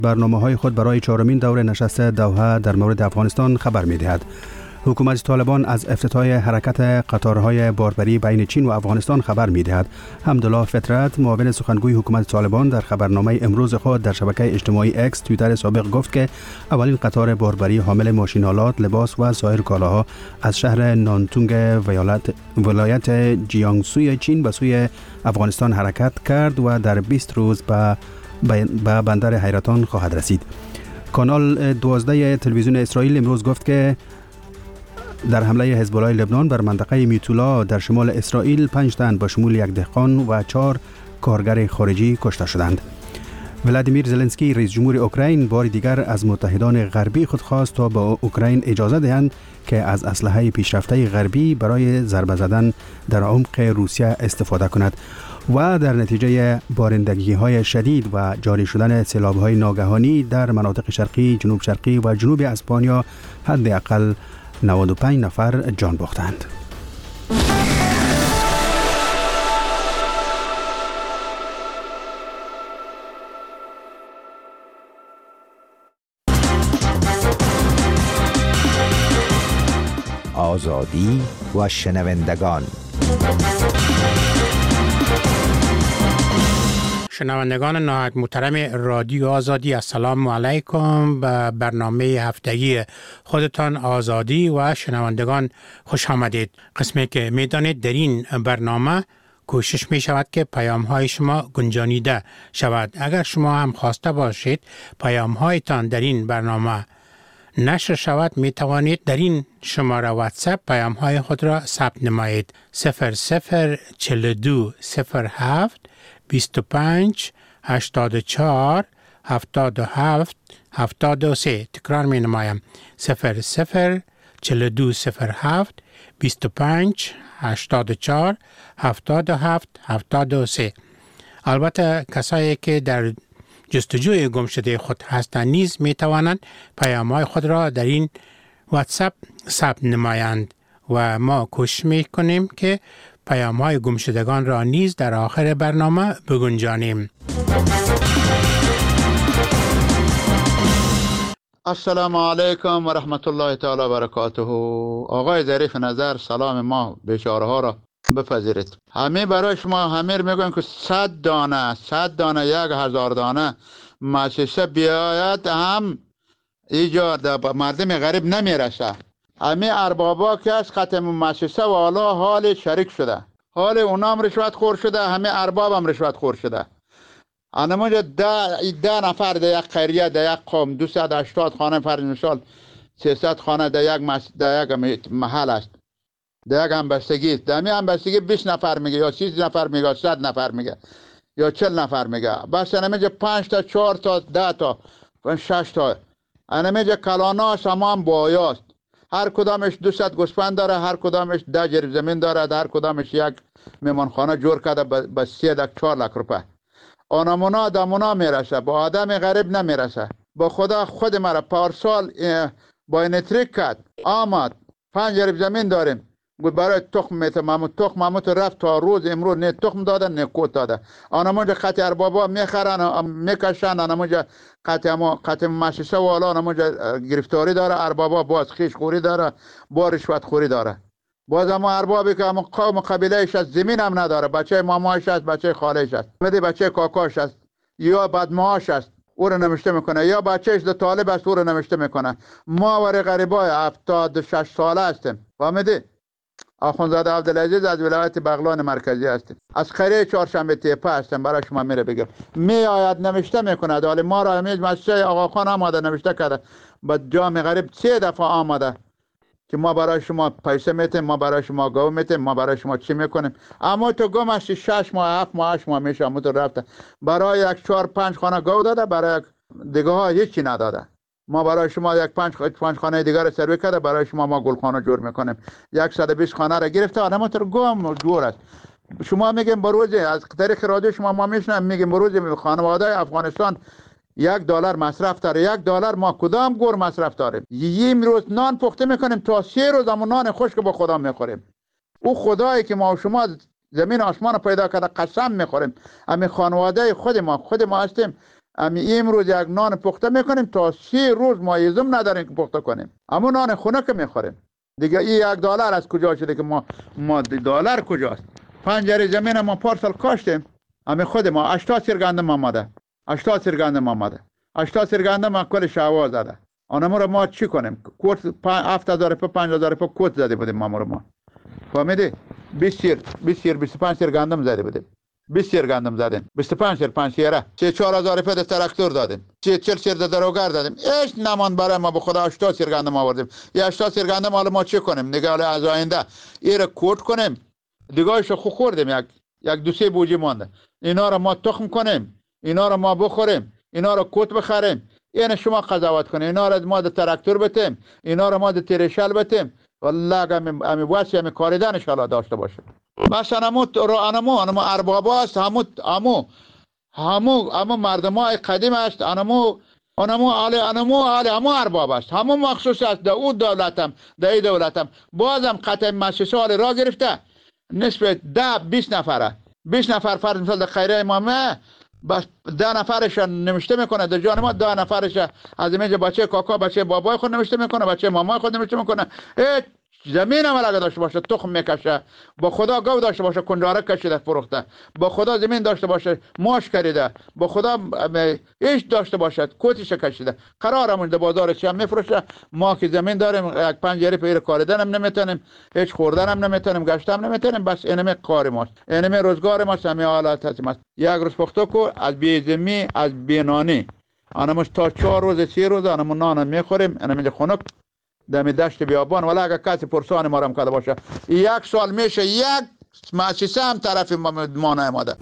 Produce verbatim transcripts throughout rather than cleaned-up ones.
برنامه‌های خود برای چهارمین دوره نشست دوحه در مورد افغانستان خبر می‌دهد. حکومت طالبان از افتتاح حرکت قطارهای باربری بین چین و افغانستان خبر می‌دهد. حمدالله فطرت، معاون سخنگوی حکومت طالبان، در خبرنامه امروز خود در شبکه اجتماعی اکس توییتر سابق گفت که اولین قطار باربری حامل ماشین‌آلات، لباس و سایر کالاها از شهر نانتونگ ولایت ولایت جیانگسوی چین به سوی افغانستان حرکت کرد و در بیست روز به به بندر حیرتان خواهد رسید. کانال دوازده تلویزیون اسرائیل امروز گفت که در حمله حزب الله لبنان بر منطقه میتولا در شمال اسرائیل پنج تن با شمول یک دهقان و چهار کارگر خارجی کشته شدند. ولادیمیر زلنسکی رئیس جمهور اوکراین بار دیگر از متحدان غربی خود خواست تا به اوکراین اجازه دهند که از اسلحه پیشرفته غربی برای ضربه زدن در عمق روسیه استفاده کند و در نتیجه بارندگی‌های شدید و جاری شدن سیلاب‌های ناگهانی در مناطق شرقی، جنوب شرقی و جنوب اسپانیا حداقل نود و پنج نفر جان باختند. آزادی و شنوندگان. شنوندگان نهایت محترم رادیو آزادی، السلام علیکم. به برنامه هفتگی خودتان آزادی و شنوندگان خوش آمدید. قسمی که میدانید در این برنامه کوشش می شود که پیام های شما گنجانیده شود. اگر شما هم خواسته باشید پیام هایتان در این برنامه نشر شود، می توانید در این شماره واتساپ پیام های خود را ثبت نمایید. صفر صفر چهل و دو صفر هفت بیست و پنج هشتاد و چهار هفتاد و هفت هفتاد و سه. تکرار می نمایم. صفر صفر چهل و دو صفر هفت بیست و پنج هشتاد و چهار هفتاد و هفت هفتاد و سه. البته کسایی که در جستجوی گم شده خود هستند نیز می توانند پیام‌های خود را در این واتساپ ثبت نمایند و ما کوشش می کنیم که پیام‌های گم شدگان را نیز در آخر برنامه بگنجانیم. السلام علیکم و رحمت الله تعالی و برکاته. آقای ظریف نظر، سلام ما بیچاره ها را بپذیرید. همه برای شما همه میگن که صد دانه صد دانه یک هزار دانه مؤسسه بیاید هم ایجاد مردم غریب نمیرسه. همه اربابا که از ختم مؤسسه و حالا حال شریک شده، حال اونام رشوت خور شده، همه ارباب هم رشوت خور شده. انمونجا ده, ده نفر در یک قریه در یک قوم دویست و هشتاد خانه فرض مثال سیصد خانه در یک مس... در یک محل است، در یک همبستگی است. در همین همبستگی بیست نفر میگه یا سی نفر میگه، صد نفر میگه یا چهل نفر میگه. بس انمونجا پنج تا چهار تا ده تا شش تا انمونجا کلانا سامان بایاست. هر کدامش دویست گوسفند داره، هر کدامش ده جریب زمین داره، هر کدامش یک میمانخانه جور کرده به سه لک چهار لک روپه. آنمونا دمونا میرسه، با آدم غریب نمیرسه. با خدا خود مرا پارسال با اینتریک کرد آمد پنج جریب زمین داریم، گفت برای تخم میته مامو تخم مامو رفت تا روز امروز نه تخم داده نه کوت داده. آنمونجا خط اربابا میخرن میکشن، آنمونجا خط ما خط مؤسسه و حالا آنمونجا گرفتاری داره، اربابا باز خیش خوری داره، با رشوت خوری داره. باز اما اربابی که اما قوم قبیلهش است زمین هم نداره، بچه مامایش است، بچه خالهش است، بده بچه کاکاش است یا بدماش است او رو نمشته میکنه، یا بچهش ده طالب است او رو نمشته میکنه. ما ور غریبای هفتاد و شش ساله هستیم. فهمیدی؟ آخوندزاده عبدالعزیز از ولایت بغلان مرکزی هستیم، از قریه چهارشنبه تیپه هستیم. برای شما میره بگم می آید نمشته میکنه. حالا ما را همیشه مسجد آقا خان آماده نمشته کرده، با جام غریب سه دفعه آماده که ما برای شما پیسه میتیم، ما برای شما گو میتیم، ما برای شما چی میکنیم. اما تو گم هستی شش ماه هفت ماه هشت ماه میشه اما تو رفته برای یک چهار پنج خانه گو داده، برای یک دیگه ها هیچی نداده. ما برای شما یک پنج پنج خانه دیگر رو سروی کرده، برای شما ما گلخانه جور میکنیم. صد و بیست خانه را گرفته آدم تو گم جور است. شما میگیم بروز از طریق رادیو شما ما میشنم میگیم بروز خانواده افغانستان یک دلار مصرف داره. یک دلار ما کدام گور مصرف داریم؟ یه روز نان پخته میکنیم تا سه روز همون نان خشک با خدا میخوریم. او خدایی که ما و شما زمین آسمان پیدا کرده قسم میخوریم. همین خانواده خود ما خود ما هستیم. امی امروز یک نان پخته میکنیم تا سه روز ما ایزم نداریم که پخته کنیم، اما نان خونه که میخوریم دیگه. این یک دلار از کجا شده که ما ما دلار کجاست؟ پنجره زمین ما پارسال کاشتیم، امی خود ما هشتاد سیر گندم آمده، هشتاد سیر گندم آمده، هشتاد سیر گندم ما کل شوا زده. آنمو رو ما چی کنیم؟ کوت هفت هزار پا پنج هزار پا کوت زده بودیم ما رو ما. فهمیدی؟ بیست سیر بیست سیر بیست و پنج سیر گندم زده بودیم. بیست سیر گندم زدیم، بیست و پنج سیر پنج سیره چه چهار هزار پا تراکتور دادیم، چه چهل سیر دروگر دادیم. هیچ نمان برای ما به خدا هشتاد سیر گندم آوردیم. یا هشتاد سیر گندم حالا ما چی کنیم؟ دیگه حالا از آینده ایره کوت کنیم. دیگه‌اش خو خوردیم، یک یک دو سه بوجی مونده. اینا رو ما تخم کنیم، اینا رو ما بخوریم، اینا رو کوت بخریم. یعنی شما قضاوت کنید اینا را ما د تراکتور بتیم، اینا را ما د تیرشل بتیم. والله امی امی واسی امی کاریدن ان شاء الله داشته باشه. بس انمو رو انمو انمو ارباب است، همو همو همو همو مردمای قدیم است، انمو انمو علی انمو علی همو ارباب است، همو مخصوص است. داود دولتم دای دولتم بازم قطع مؤسسه را گرفته نسبت ده بیست نفره بیست نفر فرض مثال در خیره امامه، بس ده نفرش نوشته میکنه در جان ما، ده نفرش از اینجا بچه کاکا بچه بابای خود نوشته میکنه، بچه مامای خود نوشته میکنه. هیچ زمین هم اگه داشته باشه تخم میکشه، با خدا گاو داشته باشه کنجاره کشیده فروخته، با خدا زمین داشته باشه ماش کریده، با خدا هیچ داشته باشد کوتیش کشیده قرارمون در بازار چی هم میفروشه. ما که زمین داریم یک پنجره پیر کاریدن هم نمیتونیم، هیچ خوردن هم نمیتونیم، گشت هم نمیتونیم. بس اینمه کار ماست، اینمه روزگار ماست، همه حالات هست. یک روز پخته کو از بیزمی از بینانی آنموش تا چهار روز سه روز آنمون نان میخوریم. اینمه خنک دمی دشت بیابان. ولی اگر کسی پرسان ما رم کرده باشه یک سال میشه یک مؤسسه هم طرف ما نیامده.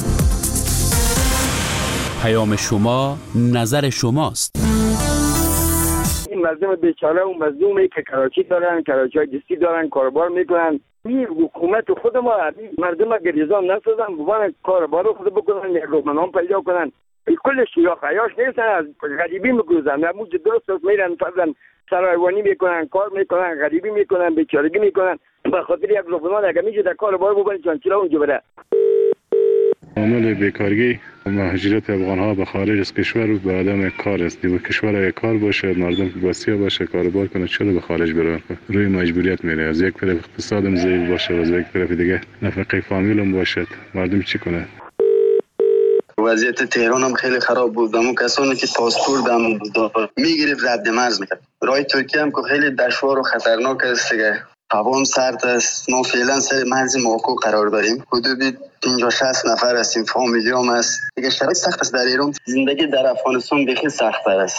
پیام شما نظر شماست. این مردم بیچاره و مظلومی که کراچی دارن، کراچی های دستی دارن، کاربار میکنن. این حکومت خود ما مردم گریزان نسازن، ببانن کاربار خود بکنن، یک روزنامه پیدا کنن. کلش یا خیاش نیستن، از غریبی میگوزن. نموز درست میرن فرضاً سرایوانی میکنن، کار میکنن، غریبی میکنن، بیچارگی میکنن. به خاطر یک روزنامه اگه میشه در کاربار ببرن چون چرا اونجا بره. عامل بیکارگی و مهاجرت افغان‌ها به خارج از کشور و به عدم کار است. و کشور اگه کار باشه، مردم که بسیار باشه، کاروبار کنه، چرا به خارج بره؟ روی مجبوریت میره. از یک طرف اقتصادم ضعیف باشه و از یک طرف دیگه نفقه فامیلم باشد، مردم چی کنه؟ وضعیت تهران هم خیلی خراب بود. اما کسانی که پاسپورت هم میگرفت رد مرز میکرد. راه ترکیه هم که خیلی دشوار و خطرناک است دیگه. هوا هم سرد است. ما فعلا سر مرز ماکو قرار داریم. حدود پنجاه شصت نفر هستیم، فامیلی هم است دیگه. شرایط سخت است در ایران. زندگی در افغانستان بخیر سخت‌تر است.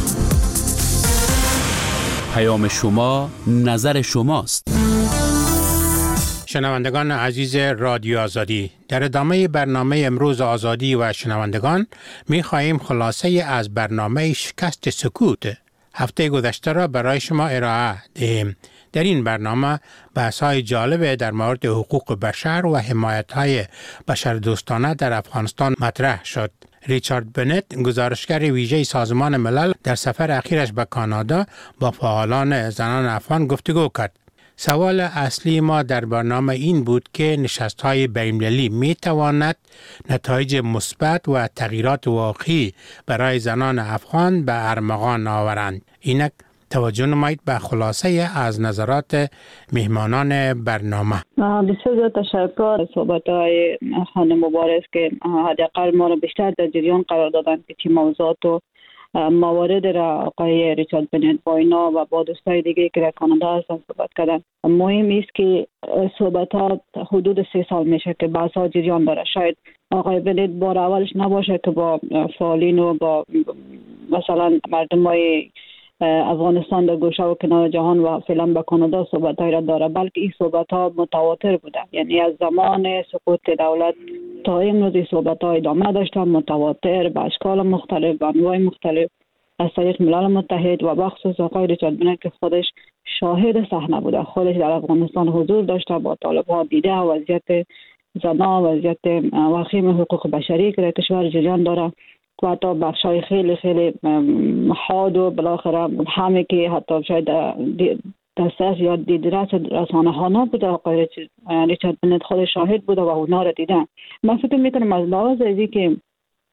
پیام شما نظر شماست. شنوندگان عزیز رادیو آزادی، در ادامه برنامه امروز آزادی و شنوندگان می خواهیم خلاصه از برنامه شکست سکوت هفته گذشته را برای شما ارائه دهیم. در این برنامه بحث‌های جالب در مورد حقوق بشر و حمایت‌های بشردوستانه در افغانستان مطرح شد. ریچارد بنت، گزارشگر ویژه سازمان ملل، در سفر اخیرش به کانادا با فعالان زنان افغان گفتگو کرد. سوال اصلی ما در برنامه این بود که نشست‌های بین‌المللی می‌تواند نتایج مثبت و تغییرات واقعی برای زنان افغان به ارمغان آورند. اینک توجه نمایید به خلاصه از نظرات مهمانان برنامه. بسیار زیاد تشکر. صحبت‌های خانم مبارز که حداقل ما را بیشتر در جریان قرار دادن که چه موضوعات و موارد را آقای ریچارد بنت با اینا و با دوستای دیگه که در کانادا هستن صحبت کردن. مهم است که صحبتات حدود سه سال میشه که بحث ها جریان داره. شاید آقای بنت بار اولش نباشه که با فعالین و با مثلا مردم های افغانستان در گوشه و کنار جهان و فعلا به کانادا صحبت های را داره، بلکه این صحبت ها متواتر بوده. یعنی از زمان سقوط دولت تا امروز این صحبت ها ادامه داشتن، متواتر به اشکال مختلف، به انواع مختلف از طریق ملل متحد و بخصوص آقای ریچارد بنت که خودش شاهد صحنه بوده، خودش در افغانستان حضور داشته، با طالب ها دیده وضعیت زنان، وضعیت وخیم حقوق بشری که در کشور جریان داره و حتی بخشای خیلی خیلی حاد و بالاخره همه که حتی شاید دسترس یا دیدرس رسانه ها نبوده. آقای ریچارد بنت خود شاهد بوده و اونا را دیدن. من فکر میکنم از لحاظ ازی که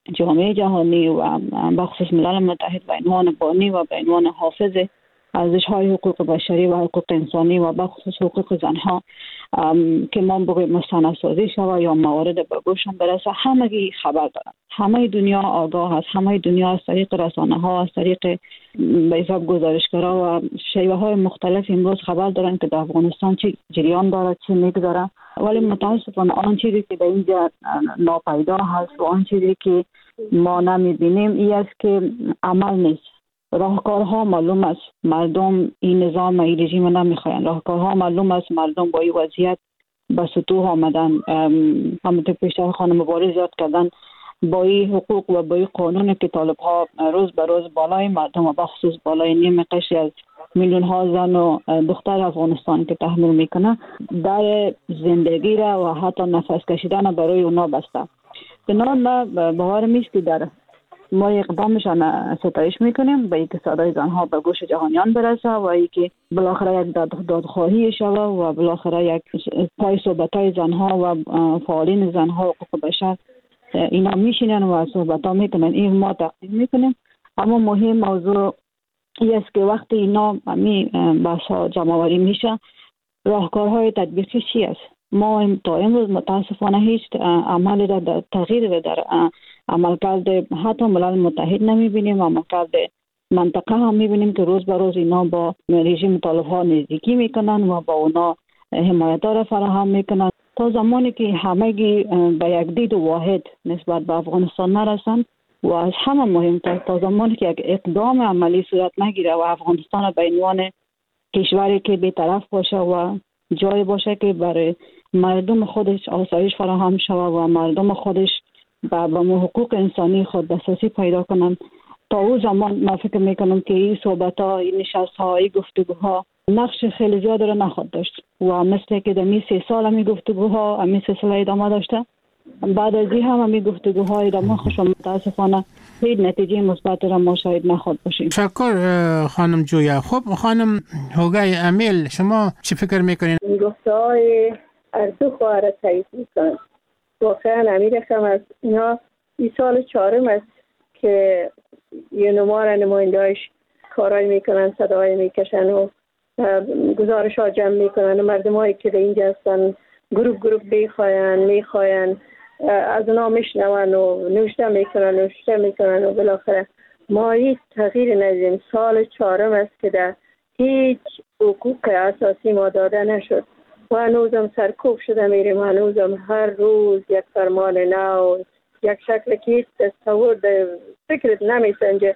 جامعه جهانی و بخصوص ملل متحد به عنوان بانی و به عنوان حافظ ارزش‌های حقوق بشری و حقوق انسانی و بخصوص حقوق زنها که ما بگوییم مستندسازی شود یا موارد به گوششان برسه، همگی خبر دارن. همه دنیا آگاه است، همه دنیا از طریق رسانه‌ها، از طریق به حساب گزارشگرها و شیوه‌های مختلف امروز خبر دارن که در افغانستان چه جریان داره، چه میگذره. ولی متاسفانه آن چیزی که در اینجا ناپیدا هست و آن چیزی که ما نمی‌بینیم این است که عمل نیست. راهکارها معلوم است، مردم این نظام این رژیم نمیخواین. راهکارها معلوم است، مردم با این وضعیت به سطوح آمدن. همونطور پیشتر خانم مبارز یاد کردن، با این حقوق و با این قانون که طالب ها روز به روز بالای مردم و بخصوص بالای نیم قشری از میلیون ها زن و دختر افغانستان که تحمل میکنه، در زندگی را و حتی نفس کشیدن برای اونا بسته. بنابراین ما باورم است که در ما اقدامشان ستایش میکنیم به اینکه صدای زنها به گوش جهانیان برسه و اینکه بالاخره یک دادخواهی شود و بالاخره یک پای صحبت‌های زنها و فعالین زنها و حقوق بشر اینا میشینن و صحبت‌ها میکنن. این ما تقدیم میکنیم. اما مهم موضوع این است که وقتی اینا می بحث‌ها جمع‌آوری میشه، راهکارهای تطبیقی چی است؟ ما تا امروز متاسفانه هیچ عملی را در تغییر در عملکرد حتی ملل متحد نمیبینیم. عملکرد منطقه هم میبینیم که روز به روز اینا با رژیم طالب ها نزدیکی میکنن و با اونا حمایت را فراهم میکنن. تا زمانی که همگی به یک دید واحد نسبت به افغانستان نرسن و از همه مهمتر تا زمانی که یک اقدام عملی صورت نگیره و افغانستان به عنوان کشوری که بی‌طرف باشه و جای باشه که برای مردم خودش آسایش فراهم شود و مردم خودش با به حقوق انسانی خود دسترسی پیدا کنن، تا او زمان من فکر میکنم که این صحبت ها، این نشست ها، این گفتگوها نقش خیلی زیاد را نخواهد داشت و مثل که در می سه سال همی گفتگوها همی سلسله ادامه داشته، بعد از این هم همی گفتگوها ادامه خوش و متاسفانه هیچ نتیجه مثبت را ما شاید نخواهد باشیم. شکر خانم جویا. خب خانم هوگای امیل، شما چی فکر میکنین؟ این گفته های از دو خواهر تایید میکنن. واقعا امیر خم از اینا این سال چهارم است که یه نمار نمایندهایش کارای میکنن، صدای میکشن و گزارش ها جمع میکنن و مردم هایی که در اینجا هستن گروپ گروپ بیخواین میخواین از اونا میشنون و نوشته میکنن نوشته میکنن و بالاخره ما هیچ تغییر ندیدیم. سال چهارم است که در هیچ حقوق اساسی ما داده نشد و هنوزم سرکوب شده میریم. هنوزم هر روز یک فرمان نو، یک شکل که هیچ تصور در فکرت نمیسنجه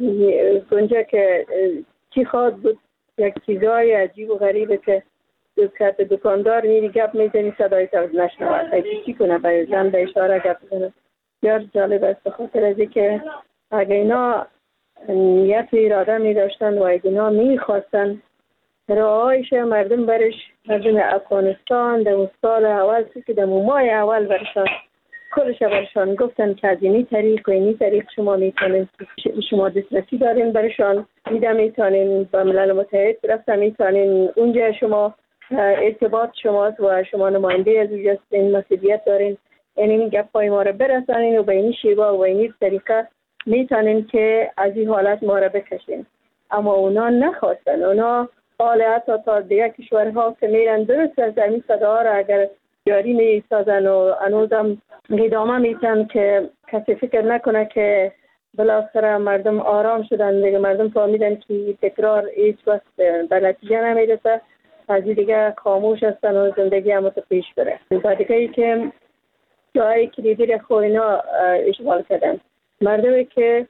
گنجه که چی خواهد بود. یک چیزای عجیب و غریبه که دوکت دکاندار میری گپ میزنی صدای تا نشنوه، خیلی چی کنه به زن به اشاره گپ بزنه. بسیار جالب است، بخاطر از اینکه اگه اینا نیت و اراده می داشتن و اگه اینا می خواستن راهایش مردم برش، مردم افغانستان در اون سال اول که در ماه اول برشان کلش برشان گفتن که از اینی طریق و اینی طریق شما میتونین، شما دسترسی دارین برشان، میده میتونین با ملل متحد رفتن، میتونین اونجا شما ارتباط شماست و شما نماینده از اونجا هستین، مسئولیت دارین این گپ پای ما را برسانین و به این شیوه و این طریقه میتونین که از این حالت ما را بکشین. اما اونا نخواستن. اونا حال حتی تا دیگه کشورها که میرن درست از این صدا را اگر جاری میسازن و هنوزم ادامه میتن که کسی فکر نکنه که بالاخره مردم آرام شدن دیگه، مردم فهمیدن که تکرار هیچ وقت به نتیجه نمیرسه، از دیگه خاموش هستن و زندگی هم پیش بره. و دیگه ای که جایی کلیدی خو اینا اشغال کردن، مردمی که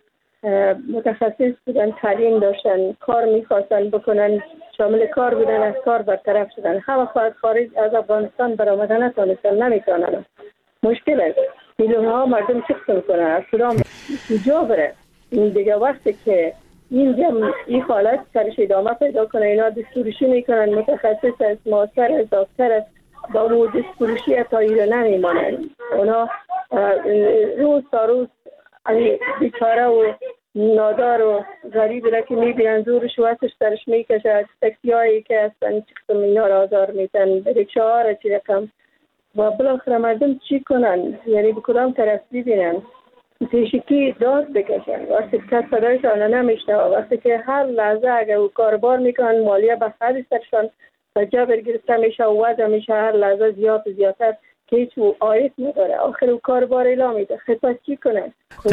متخصص بودن، تعلیم داشتن، کار میخواستن بکنن، شامل کار بودن، از کار برطرف شدن. همه خواهد خارج از افغانستان برآمدن نتونستن، نمیتونن. مشکل است. میلیون ها مردم چیکار میکنن؟ از سودان کجا بره؟ این دیگه وقتی که این جمع این حالت سرش ادامه پیدا کنه، اینا دستورشی میکنن، متخصص از ماستر از دکتر از با مو دستورشی تا ایره نمیمانن. اونا روز تا روز بیچاره و نادار و غریب را که میبینن زورش و وقتش سرش میکشه، تکسی هایی که هستن چکتم اینا را آزار میتن، رکشه ها را چی رقم و بالاخره مردم چی کنن؟ یعنی به کدام طرف ببینن؟ پیشکی داد بکشن. وقتی که صدایشان نمیشنوه، وقتی که هر لحظه اگر او کاربار میکنن مالیه به خرج سرشان و جبر گرفته میشه و وضع میشه هر لحظه زیاد زیادتر که هیچ عایق نداره. آخر او کاربار اعلام میده، خدمت چی کنه؟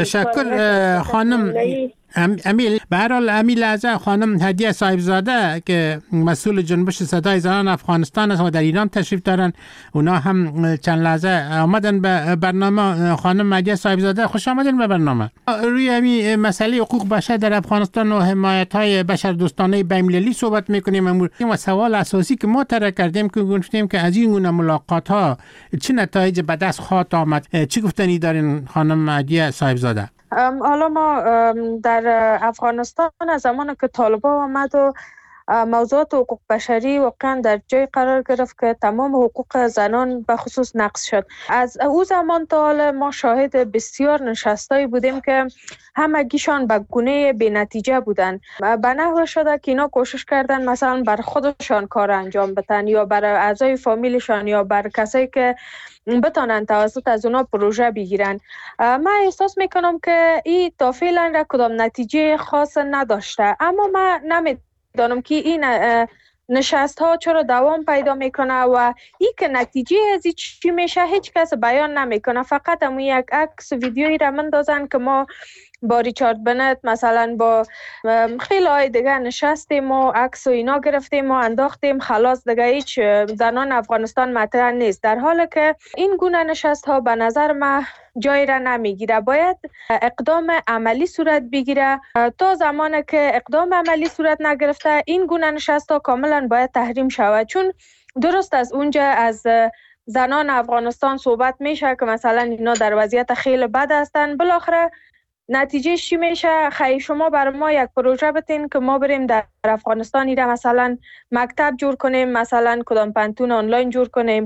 تشکر خانم امیل. به هر حال امیل لحظه خانم هدیه صاحبزاده که مسئول جنبش صدای زنان افغانستان است و در ایران تشریف دارن، اونا هم چند لحظه آمدن به برنامه. خانم هدیه صاحبزاده خوش آمدین به برنامه. روی همین مسئله حقوق بشر در افغانستان و حمایت های بشر دوستانه بین‌المللی صحبت میکنیم و سوال اساسی که ما طرح کردیم که گفتیم که از این گونه ملاقات ها چه نتایج به دست خواهد آمد، چی گفتنی دارین خانم هدیه صاحبزاده؟ حالا ما در افغانستان از زمان که طالبان آمد و موضوعات حقوق بشری واقعا در جای قرار گرفت که تمام حقوق زنان به خصوص نقض شد. از او زمان تا حال ما شاهد بسیار نشستایی بودیم که همگیشان به گونه بی نتیجه بودن. به نحو شده که اینا کوشش کردن مثلا بر خودشان کار انجام بدن یا بر اعضای فامیلشان یا بر کسایی که بتانن توسط از اونا پروژه بگیرن. من احساس میکنم که این تا فعلا را کدام نتیجه خاص نداشته، اما من نمیدانم که این نشست ها چرا دوام پیدا میکنه و این که نتیجه از این چی میشه هیچ کس بیان نمیکنه. فقط همون یک عکس ویدیویی را مندازن که ما با ریچارد بنت مثلا با خیلی های دیگه نشستیم و عکس و اینا گرفتیم و انداختیم، خلاص دیگه هیچ زنان افغانستان مطرح نیست. در حالی که این گونه نشست ها به نظر من جای را نمیگیره، باید اقدام عملی صورت بگیره. تا زمانی که اقدام عملی صورت نگرفته این گونه نشست ها کاملا باید تحریم شود، چون درست از اونجا از زنان افغانستان صحبت میشه که مثلا اینا در وضعیت خیلی بد هستن، بالاخره نتیجه چی میشه؟ خیلی شما بر ما یک پروژه بتین که ما بریم در افغانستان ایره مثلا مکتب جور کنیم، مثلا کدام پنتون آنلاین جور کنیم،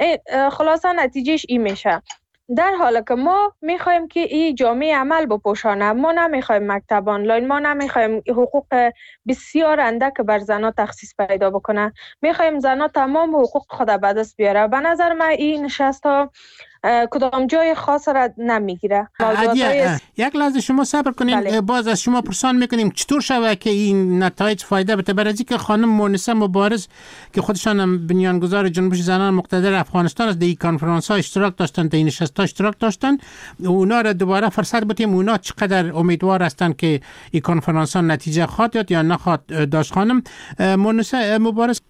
خلاصا نتیجهش این میشه. در حالی که ما میخوایم که این جامعه عمل بپوشانه، ما نمیخوایم مکتب آنلاین، ما نمیخوایم حقوق بسیار اندک بر زنها تخصیص پیدا بکنه، میخوایم زنها تمام حقوق خود به دست بیاره. به نظر من این نشست ها کدام جای خاص را نمیگیره. یک لحظه شما صبر کنیم. بله. باز از شما پرسان میکنیم چطور شود که این نتایج فایده بده؟ برای اینکه خانم مونسه مبارز که خودشان هم بنیانگذار جنبش زنان مقتدر افغانستان است، در این کنفرانس ها اشتراک داشتن، در این نشست ها اشتراک داشتن، اونا را دوباره فرصت بدیم اونا چقدر امیدوار هستن که این کنفرانس ها نتیجه خواهد داد یا نخواهد داشت. خانم مونسه مبارز،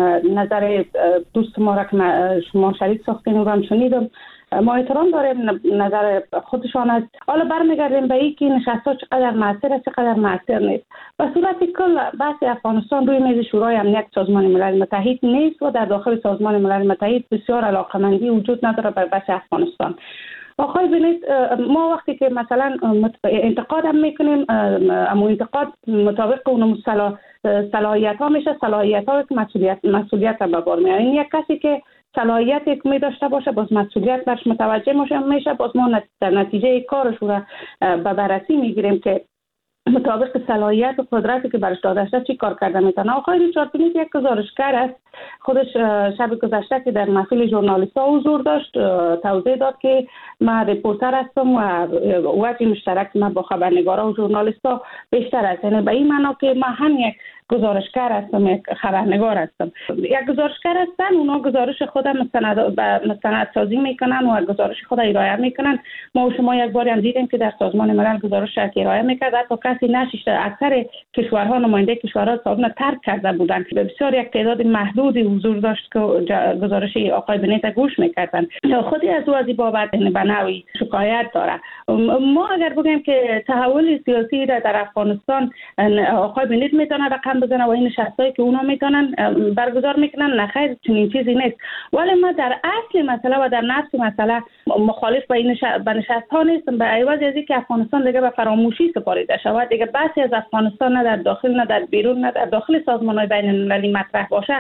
نظر دوست ما را که شما شریک ساختین و هم شنیدم، ما احترام داریم نظر خودشان است. حالا برمیگردیم به این که نشست‌ها چقدر مؤثر است چقدر مؤثر نیست. به صورت کل بحث افغانستان روی میز شورای امنیت سازمان ملل متحد نیست و در داخل سازمان ملل متحد بسیار علاقه‌مندی وجود نداره بر بحث افغانستان. آقای بنت، ما وقتی که مثلا انتقاد هم میکنیم، اما انتقاد مطابق اون صلاحیت ها میشه، صلاحیت ها که مسئولیت مسئولیت را به بار میارن. یک کسی که صلاحیت حکمی داشته باشه باز مسئولیت برش متوجه میشه، باز ما در نتیجه کارش را به بررسی میگیریم که مطابق صلاحیت و قدرتی که برش داده شده چی کار کرده میتونه. آقای ریچارد بنت یک گزارشگر است، خودش شب گذشته که در محفل ژورنالیست‌ها حضور داشت توضیح داد که من ریپورتر هستم و وجه مشترک من با خبرنگارا و ژورنالیست‌ها بیشتر است، یعنی به این معنا که من هم یک گزارشگر هستم، یک خبرنگار هستم. یک گزارشگر هستن، اونا گزارش خود مستند مستند سازی میکنن و گزارش خود ارائه میکنن. ما و شما یک بار هم دیدیم که در سازمان ملل گزارش ارائه میکرد، حتی کسی نشسته. اکثر کشورها نماینده کشورها سازمان ترک کرده بودند. بسیار یک تعداد محدودی حضور داشت که گزارش آقای بنت گوش میکردن. خودی از او از این بابت به نوعی شکایت داره. ما اگر بگیم که تحول سیاسی در افغانستان آقای بنت میتونه رقم بزنه و این نشستایی که اونا میتونن برگزار میکنن، نخیر چنین چیزی نیست. ولی ما در اصل مسئله و در نفس مسئله مخالف با این نشست ها نیستم، به عوض از اینکه افغانستان دیگه به فراموشی سپاریده شود، دیگه بحثی از افغانستان نه در داخل نه در بیرون نه در داخل سازمان‌های بین‌المللی مطرح باشه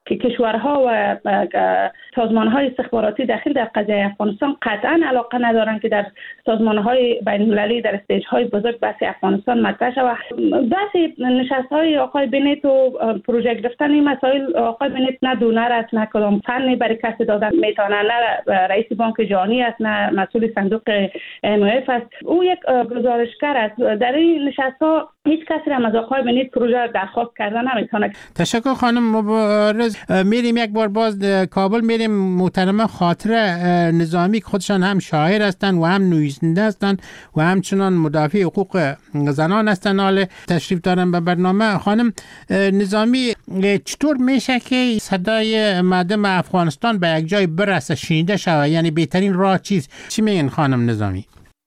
که کشورها و سازمان‌های استخباراتی داخل در قضیه افغانستان قطعا علاقه ندارند که در سازمان‌های بین‌المللی در استیج‌های بزرگ بحث افغانستان مطرح شود. بحث نشست‌های آقای بنت و پروژه گرفتن این مسائل، آقای بنت نه دونر است، نه کدام فنی برای کسی دادن میتونه، نه رئیس بانک جهانی است، نه مسئول صندوق ام اف است. او یک گزارشگر است. در این نشست‌ها هیچ کسی هم از آقای بنت پروژه درخواست کردن نمیتونه. تشکر خانم مبارز. میریم یک بار باز کابل، میریم محترمه خاطره نظامی که خودشان هم شاعر هستند و هم نویسنده هستند و همچنان مدافع حقوق زنان هستند. حال تشریف دارن به برنامه. خانم نظامی، چطور میشه که صدای مردم افغانستان به یک جای برسه، شنیده شود؟ یعنی بهترین راه چیست؟ چی میگن خانم نظامی؟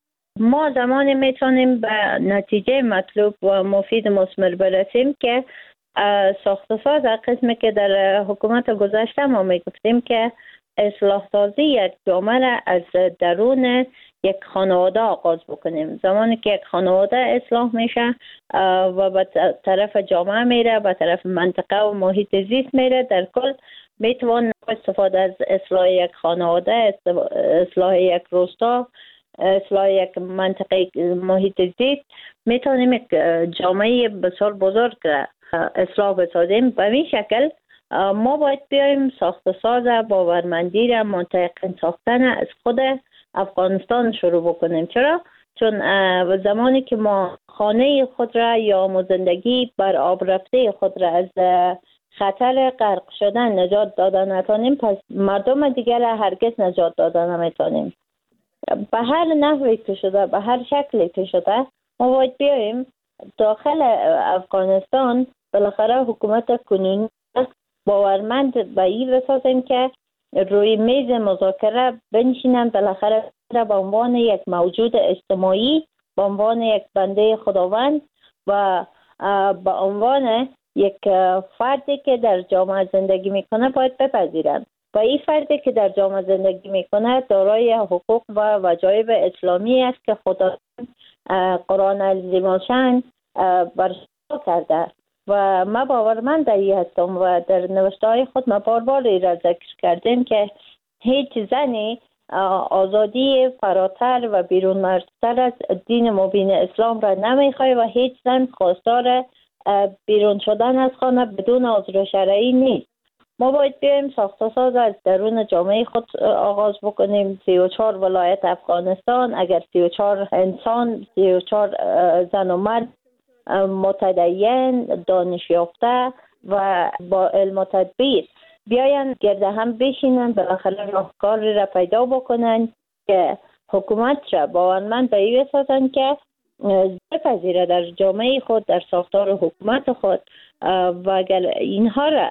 ما زمانی میتونیم به نتیجه مطلوب و مفید مثمر برسیم که ساخت و ساز قسمی که در حکومت گذشته ما میگفتیم که اصلاح سازی یک جامعه را از درون یک خانواده آغاز بکنیم. زمانی که یک خانواده اصلاح میشه و به طرف جامعه میره، به طرف منطقه و محیط زیست میره، در کل میتوان استفاده از اصلاح یک خانواده، اصلاح یک روستا، اصلاح یک منطقه محیط زیست، میتونیم یک جامعه بسیار بزرگ را اصلاح بسازیم. به این شکل ما باید بیایم ساخت و ساز باورمندی را منطقه ساختن از خود افغانستان شروع بکنیم. چرا؟ چون زمانی که ما خانه خود را یا زندگی بر آب رفته خود را از خطر غرق شدن نجات دادن نتونیم، پس مردم دیگر هرگز نجات دادن نمیتونیم. به هر نحوی که شده، به هر شکلی که شده، ما باید بیاییم داخل افغانستان بالاخره حکومت کنونی باورمند به این بسازیم که روی میز مذاکره بنشینن، بالاخره به عنوان یک موجود اجتماعی، به عنوان یک بنده خداوند و به عنوان یک فردی که در جامعه زندگی میکنه باید بپذیرند. و این فردی که در جامعه زندگی میکنه دارای حقوق و وجایب اسلامی است که خدا قرآن عظیم الشان برشا کرده و ما باورمند ای هستم و در نوشته‌های خود ما بار بار ای را ذکر کردیم که هیچ زنی آزادی فراتر و بیرون مرزتر از دین مبین اسلام را نمیخواد و هیچ زن خواستار بیرون شدن از خانه بدون عذر شرعی نیست. ما باید بیایم ساخت و ساز از درون جامعه خود آغاز بکنیم. سی و چهار ولایت افغانستان، اگر سی و چهار انسان، سی و چهار زن و مرد متدین، دانش یافته و با علم و تدبیر بیاین گرد هم بشینن، بالاخره راهکاری را پیدا بکنن که حکومت را باورمند به این بسازن که بپذیره در جامعه خود، در ساختار حکومت خود و اگر اینها را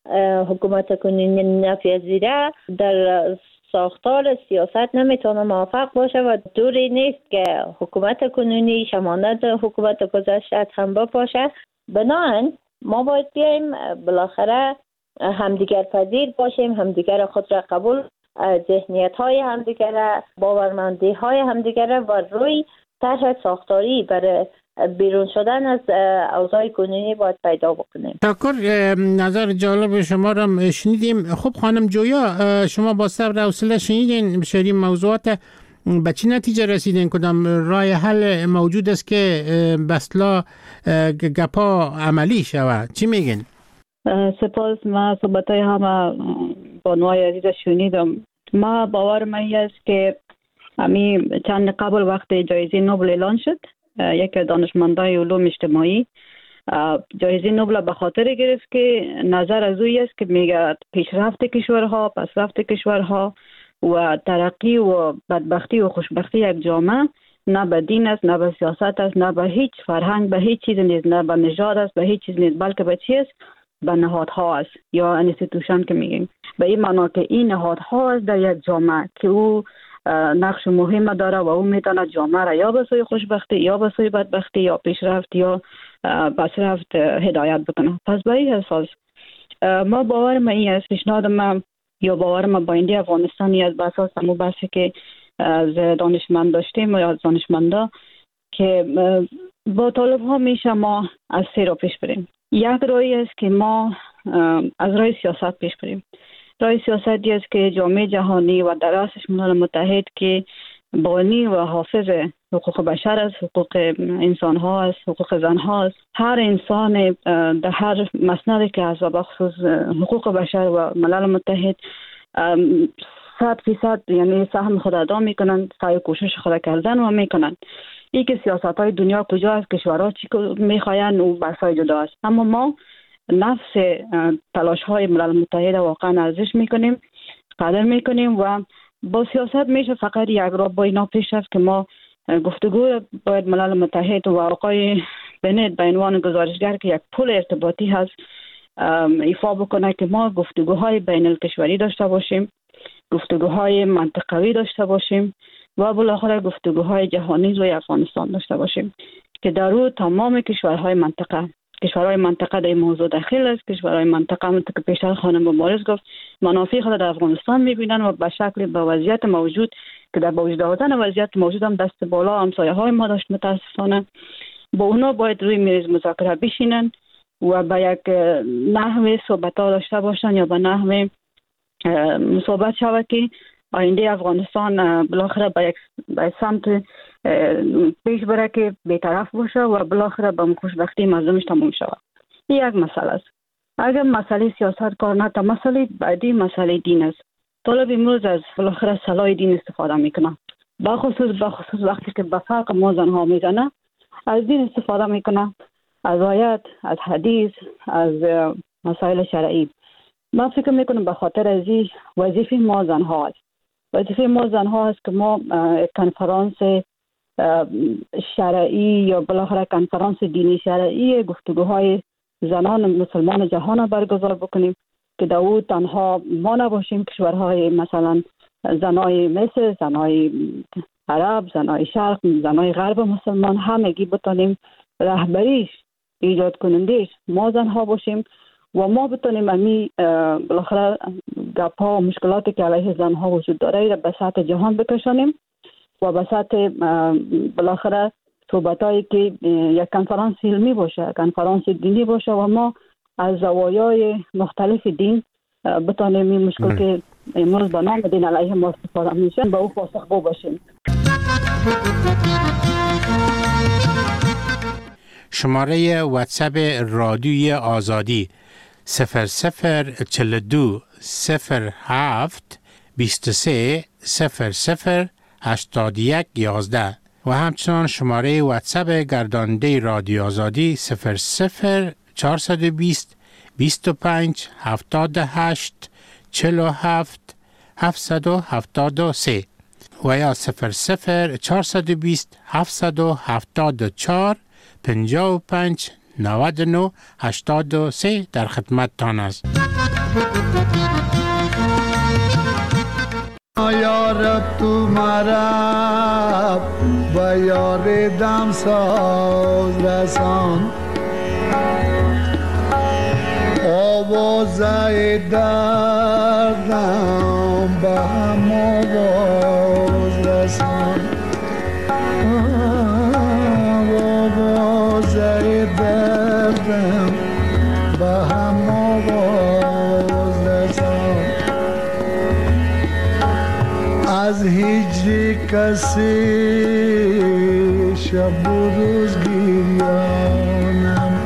حکومت کنونی نپذیره در ساختار سیاست نمیتونه موفق باشه و دوری نیست که حکومت کنونی شمانت حکومت گذشته هم باشه. بنابراین ما باید بیاییم بالاخره همدیگر پذیر باشیم، همدیگر خود را قبول، ذهنیت های همدیگر، باورمندی های همدیگر و روی طرح ساختاری برای بیرون شدن از اوضاع کنونی باید پیدا بکنیم. تشکر. نظر جالب شما را شنیدیم. خب خانم جویا، شما با صبر و حوصله شنیدین بسیاری موضوعات، به چه نتیجه رسیدین؟ کدام راه حل موجود است که بسلا گپا عملی شود؟ چی میگین؟ سپاس. ما صحبتای همه بانوای عزیز شنیدم. ما باور من است که امی چند قبل وقت جایزه نوبل اعلان شد، یک دانشمندای علوم اجتماعی جایزه نوبل به خاطر گرفت که نظر از اوی است که میگه پیشرفت کشورها، پسرفت کشورها و ترقی و بدبختی و خوشبختی یک جامعه نه به دین است، نه به سیاست است، نه به هیچ فرهنگ، به هیچ چیز نیست، نه به نژاد است، به هیچ چیز نیست، بلکه به چی است؟ به نهادها است یا انستیتوشن که میگیم. به این معنا که این نهادها است در یک جامعه که او نقش مهم داره و او میتونه جامعه را یا به سوی خوشبختی یا به سوی بدبختی یا پیشرفت یا پسرفت هدایت بکنه. پس به این اساس ما باور ما این است، پیشنهاد ما یا باور ما باینده افغانستانی است به اساس همون بحثی که از دانشمند داشتیم یا از دانشمندا که با طالب ها میشه ما از سه را پیش بریم. یک رایی است که ما از راه سیاست پیش بریم. راه سیاستی است که جامعه جهانی و در رأسش ملل متحد که بانی و حافظ حقوق بشر است، حقوق انسان ها است، حقوق زن ها است. هر انسان در هر مسندی که از و بخصوص حقوق بشر و ملل متحد صد فیصد یعنی سهم خود ادا میکنن، سعی کوشش خود کردن و میکنن. این که سیاست های دنیا کجا است، کشورها چی میخواین و بحثای جدا است. اما ما نفس تلاش های ملل متحد واقعا ارزش میکنیم، قدر میکنیم و با سیاست میشه فقط یک راه با اینا پیش است که ما گفتگو باید ملل متحد و آقای بنت به عنوان گزارشگر که یک پل ارتباطی هست ایفا بکنه که ما گفتگوهای بین الکشوری داشته باشیم، گفتگوهای منطقوی داشته باشیم و بالاخره گفتگوهای جهانی روی افغانستان داشته باشیم که در او تمام کشورهای منطقه کشورهای منطقه در این موضوع داخل است. کشورهای منطقه همونطور که پیشتر خانم مبارز گفت منافع خود در افغانستان میبینن و به شکل به وضعیت موجود که در با وجود آوردن وضعیت موجود هم دست بالا همسایه های ما داشت متاسفانه با اونا باید روی میز مذاکره بشینن و به یک نحوه صحبت ها داشته باشن یا به نحوه صحبت شود که آینده افغانستان بالاخره به یک به سمت پیش بره که بی‌طرف باشه و بالاخره به خوشبختی مردمش تموم شود. این یک مسئله است. اگر مسئله سیاست کار نه، مسئله بعدی مسئله دین است. طالب امروز از بالاخره سلاح دین استفاده میکنه. با خصوص با خصوص وقتی که به فرق ما زنها میزنه از دین استفاده میکنه، از آیات، از حدیث، از مسائل شرعی. من فکر میکنم به خاطر از این وظیفه ما زنها است. وظیفه ما زنها است که ما کنفرانس شرعی یا بالاخره کنفرانس دینی شرعی گفتگوهای زنان مسلمان جهان برگزار بکنیم که در او تنها ما نباشیم، کشورهای مثلا زنای مصر، زنای عرب، زنای شرق، زنای غرب مسلمان همگی بتونیم رهبریش ایجاد کنندش ما زنها باشیم و ما بتونیم امی بالاخره گپ‌ها و مشکلاتی که علیه زنها وجود داره را به سطح جهان بکشانیم و به سطح بالاخره صحبتایی که یک کنفرانس علمی باشه، کنفرانس دینی باشه و ما از زوایای مختلف دین بتونیم این مشکل که امروز با نام دین علیه ما استفاده میشه به او پاسخگو باشیم. شماره واتساپ رادیوی آزادی صفر صفر چهل و دو صفر هفت بیست و سه صفر صفر هشتاد و یک یازده و همچنان شماره واتساپ گرداننده رادیو آزادی صفر صفر چهارصد و بیست بیست و پنج هفتاد و هشت چهل و هفت هفتصد و هفتاد و سه و یا صفر صفر چهارصد و بیست هفتصد و هفتاد و چهار پنجاه و پنج نود و نه هشتاد و سه در خدمت تان است. یا رب تو مرا با یار دم ساز رسان، آوازه دردم به هم آواز رسان، آوازه دردم به هم آواز رسان. از هجر کسی شب و روز گریانم،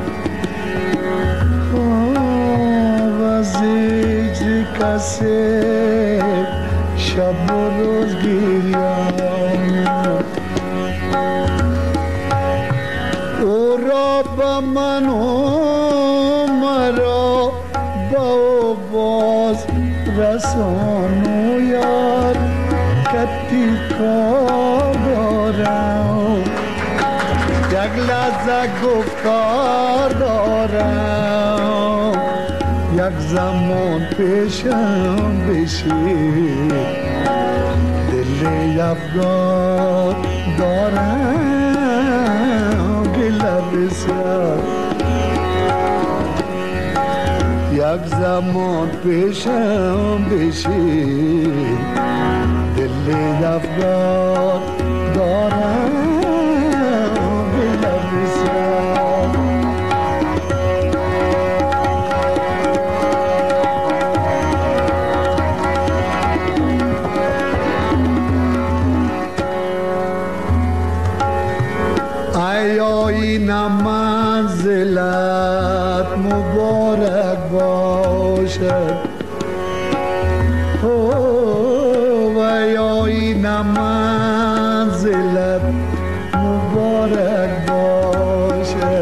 از هجر کسی شب و روز گریانم. او را با من و مرا با باز رسانو یار کتی کار دارم، یک لحظه گفتار دارم، یک زمان پیشم بشی دل افگار دارم گله بسیار، یک زمان پیشم بشی دل افگار دارم گله بسیار. منزلت مبارک باشد.